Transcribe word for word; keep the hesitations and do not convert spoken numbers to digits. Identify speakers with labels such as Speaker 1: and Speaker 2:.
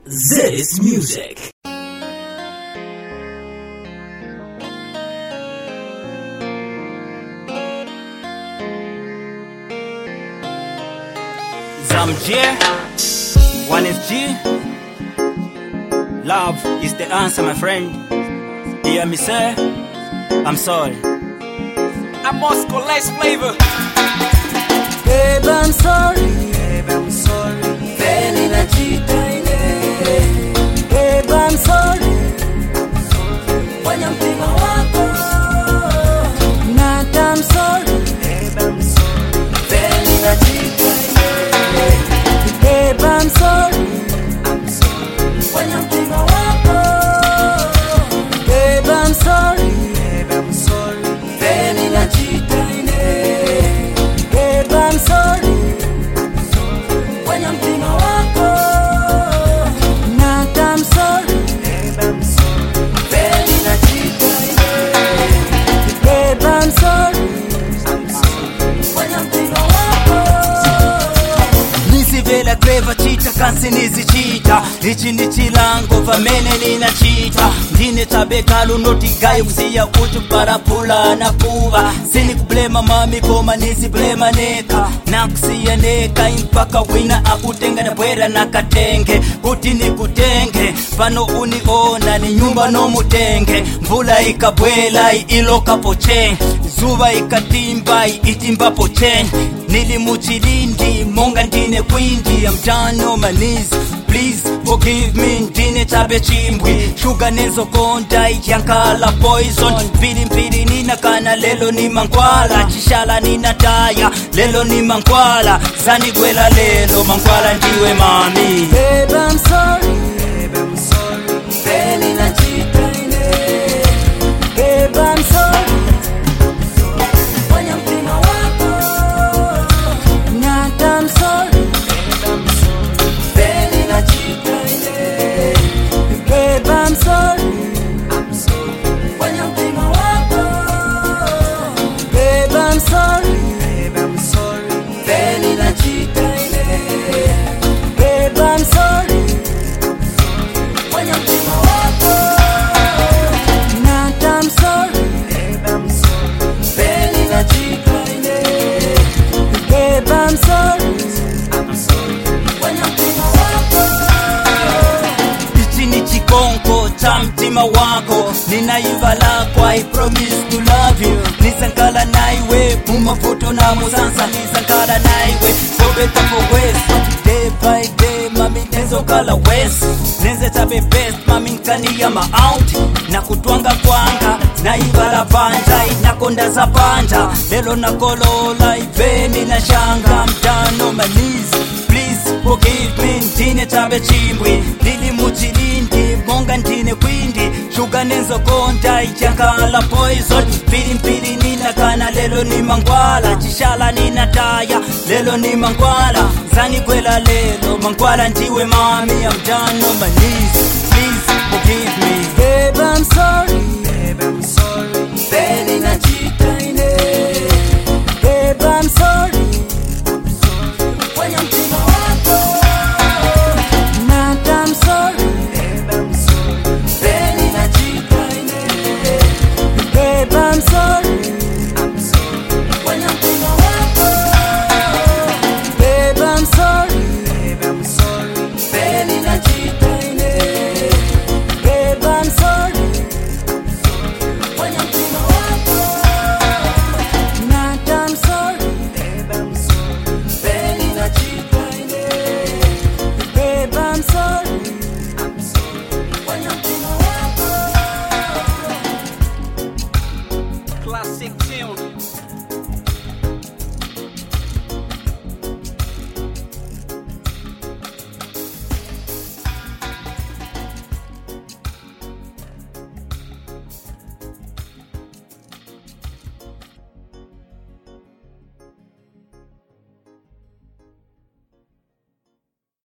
Speaker 1: This music.
Speaker 2: Zam J, one F G. Love is the answer, my friend. Hear me say, I'm sorry.
Speaker 3: I'm Moscow Less Flavor.
Speaker 4: Babe, I'm sorry. Babe, I'm sorry. Peni na chita ine. Babe, I'm sorry. Wanya mpima wako. Not I'm sorry. Babe, I'm sorry. Peni na chita ine. Babe, I'm sorry. I'm sorry. Wanya mpima wako. Babe, I'm sorry. Babe, I'm sorry. Peni na chita ine. Babe, I'm sorry. When I'm thinking wako, not I'm sorry. Babe, I'm sorry. Baby, na chita ine. Babe, I'm sorry. I'm sorry. When I'm thinking wako.
Speaker 2: Nisi vela creva chita kansi nizi chita. Ichi ni chilango vamene nina chita. Ndine tabekalu noti gayo kusiya utu para pula na kuva. Sini kublema mami koma nisi blema neka. Na kusiya neka impaka wina akutenga na bwera na katenge. Kuti ni kutenge pano uniona ni nyumba no mutenge. Mvula ikabwela iloka poche. Zuba ikatimba itimba poche. Nili muchilindi monga ndine kwindi. I'm down on my knees, please forgive me. Ndine tabe chimbwi sugar nezo konda yankala poison. Mpili mpili nina kana lelo ni mangwala. Chishala nina taya lelo ni mangwala. Zani gwela lelo mangwala ndiwe mami.
Speaker 4: Babe, I'm sorry. Babe, I'm sorry. Peni na chita ine. Babe, I'm sorry. Wanya mpima wako. Not I'm sorry. Babe, I'm sorry. Peni na chita ine. Babe, I'm sorry. I'm sorry. Wanya mpima wako. Babe, I'm sorry. Babe, I'm sorry. Peni na chita ine. Babe, I'm sorry. Wanya mpima wako. Not I'm sorry. Babe, I'm sorry. Peni na chita ine. Babe, I'm sorry. I'm sorry. Wanya mpima wako.
Speaker 2: Ichi ni chikonko cha mtima wako. Ninaiva lako, I promise to love you. Nisankala naiwe mumavuto na musansa. Nisankala naiwe for better for worse. Day by day mami nezo kala west. Neze tabe best mami nkani ya ma-out. Na kutwanga kwanga naiva la banja. Inakonda za banja lelo na kolola iveni na shanga. I'm down on my knees, please forgive me. Ndine tabe chimbwi nili muchilindi monga ndine kwindi. Sugar nezo konda yankala poison. Mpili mpili nina kana lelo ni mangwala. Chishala nina taya lelo ni mangwala. Zani gwela lelo mangwala ndiwe mami. I'm down on my knees, please forgive me.
Speaker 4: Babe, I'm sorry. Babe, I'm sorry. Peni na chita ine. Babe, I'm sorry. Wanya mpima wako. Not I'm sorry. Babe, I'm sorry. Peni na chita ine. Babe, I'm sorry. I'm sorry. Wanya mpima wako. Babe, I'm sorry. Babe, I'm sorry. Peni na chita ine. Babe, I'm sorry. Wanya mpima wako. Not I'm sorry. Babe, I'm sorry. Peni na chita ine. Babe, I'm sorry. I'm sorry. Wanya mpima wako.
Speaker 3: Classic tune.